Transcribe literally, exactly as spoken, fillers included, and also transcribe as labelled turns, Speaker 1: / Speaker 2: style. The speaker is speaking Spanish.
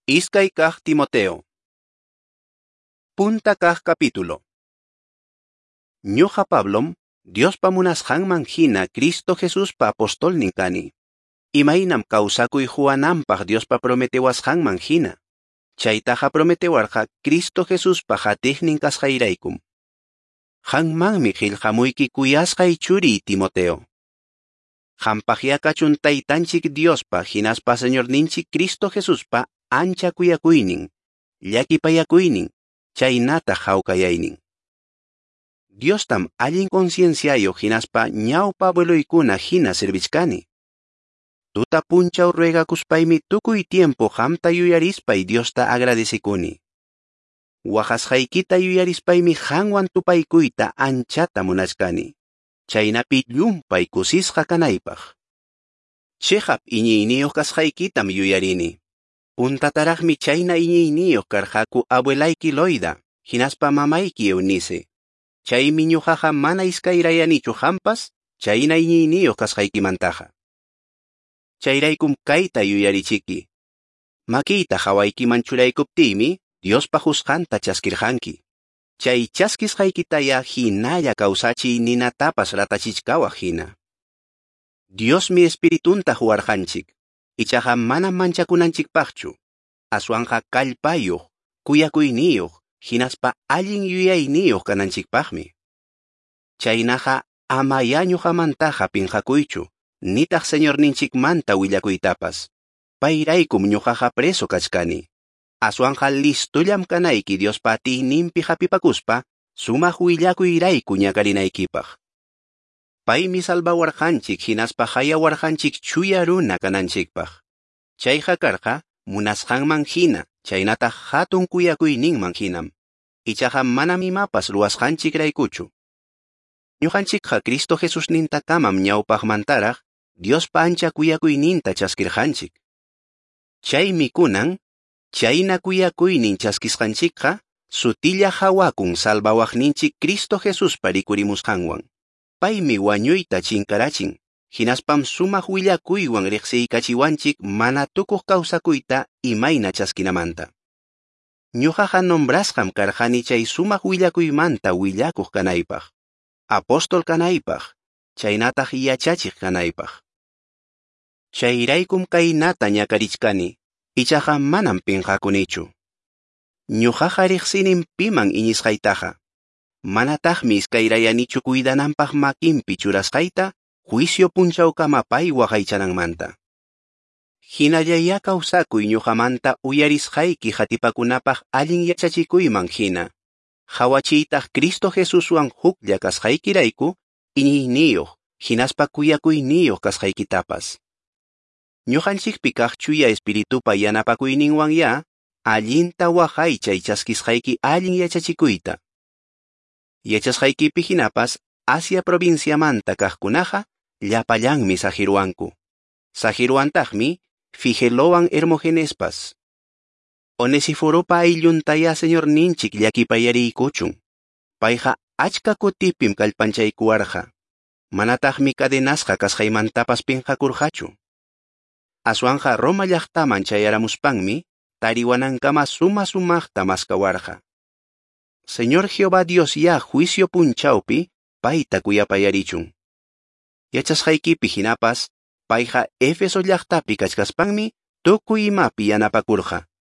Speaker 1: Iskay kaq Timoteo. Punta kaq capítulo. Ñuqa Pablom, Diospa munasqanman hina Cristo Jesuspa apostolnin kani. Imaynam kawsakuy huwananpaq Diospa prometewasqanman hina. Chaytaqa prometewarqa Cristo Jesuspa hatiqnin kasqayraykum. Qanmanmi qillqamuyki kuyasqay churi Timoteo. Qampaq yakachun Taytanchik Diospa hinaspa Señorninchik Cristo Jesuspa ancha kuyakuynin, llakipayakuynin, chaynata hawkayaynin. Diostam allin concienciayo hinaspa ñawpa abueloykuna hina servichkani. Tuta punchaw ruegakuspaymi tukuy tiempo qamta yuyarispay Diosta agradecikuni. Waqasqaykita yuyarispaymi qanwan tupaykuyta anchata munachkani. Chaynapi llumpay kusisqa kanaypaq. Chejap iñiyniyuq kasqaykitam yuyarini. Puntataraqmi chayna iñiyniyuq karqaku abuelayki Loida, hinaspa mamayki Eunice. Chaymi ñuqaqa mana iskayrayanichu hampas, chayna iñiyniyuq kasqaykimantaqa. Chayraykum kayta yuyarichiki. Makiyta hawaykiman churaykuptiymi, Diospa husqanta chaskirqanki. Chay chaskisqaykitaya hinalla kawsachiy ninatapas ratachichkawaq hina. Diosmi espiritunta huwarqanchik, ichaqa mana manchakunanchikpaqchu. Aswanqa kallpayuq, kuyakuyniyuq, hinaspa allin yuyayniyuq kananchikpaqmi. Chaynaqa amaya ñuqamantaqa pinqakuychu, nitaq Señorninchikmanta willakuytapas. Payraykum ñuqaqa preso kachkani. Aswanqa listullam kanayki Diospa atiyninpi hapipakuspa, sumaq willakuyrayku ñakarinaykipaq. Paymi salvawarqanchik hinaspa hayawarqanchik chuya runa kananchikpaq. Chayqa karqa munasqanman hina, chaynata hatun kuyakuyninman hinam. Ichaqa manam imapas ruwasqanchikraykuchu. Ñuqanchikqa Cristo Jesusninta kamam ñawpaqmantaraq, Diospa ancha kuyakuyninta chaskirqanchik. Chaymi kunan, chayna kuyakuynin chaskisqanchikqa, sutilla hawakun salvawaqninchik Cristo Jesuspa rikurimusqanwan. Paymi wañuyta chinkarachin, hinaspam sumaq willakuywan riqsiykachiwanchik mana tukuq kawsakuyta imayna chaskinamanta. Ñuqaqa nombrasqam karqani chay sumaq willakuymanta willakuq kanaypaq, apostol kanaypaq, chaynataq yachachiq kanaypaq. Chayraykum kaynata ñakarichkani, ichaqa manam pinqakunichu. Ñuqaqa riqsinin piman iñisqaytaqa. Manataqmi iskayrayanichu kuydananpaq makinpi churasqayta, juicio punchawkama pay waqaychananmanta. Hinallaya kawsakuy ñuqamanta uyarisqayki hatipakunapaq allin yachachikuyman hina. Hawachiytaq Cristo Jesuswan huklla kasqaykirayku, iñiyniyuq, hinaspa kuyakuyniyuq kasqaykitapas. Ñuqanchikpi kaq chuya espiritupa yanapakuyninwan ya, allinta waqaychay chaskisqayki allin yachachikuyta. Yachasqaykipi hinapas, Asia provinciamanta kaqkunaqa, llapallanmi sajiruanku. Sajiruantaqmi, Figelowan Hermogenespas. Onesiforopa aylluntaya Señorninchik llakipayariykuchun. Payqa achka kutipim kallpanchaykuwarqa. Manataqmi cadenasqa kasqaymantapas pinqakurqachu. Aswanqa Roma llaqtaman chayaramuspanmi, tariwanankama suma sumaqta maskawarqa. Señor Jehová Dios ya juicio punchawpi, payta kuyapayarichun. Yachasqaykipi hinapas, payqa Efeso llaqtapi kachkaspanmi, tukuy imapi yanapakurqa.